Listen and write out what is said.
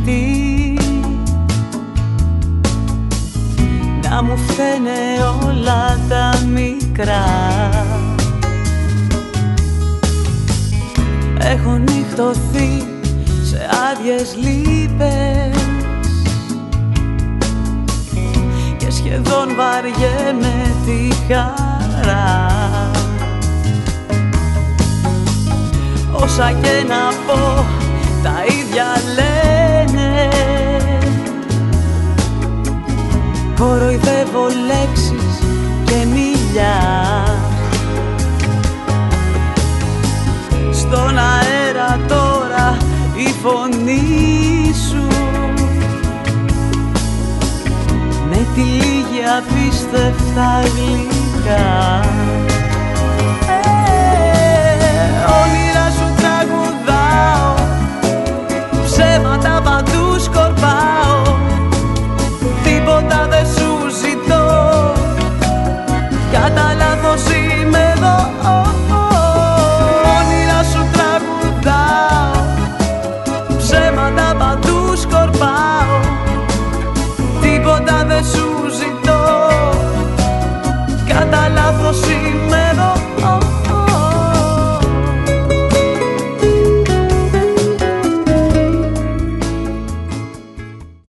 σπίτι, να μου φταίνε όλα τα μικρά. Έχω νυχτωθεί σε άδειες λύπες και σχεδόν βαριέμαι τη χαρά. Όσα και να πω τα ίδια λένε, κοροϊδεύω λέξεις και μιλιά. Στον αέρα τώρα η φωνή σου με τη λίγη απίστευτα γλυκά.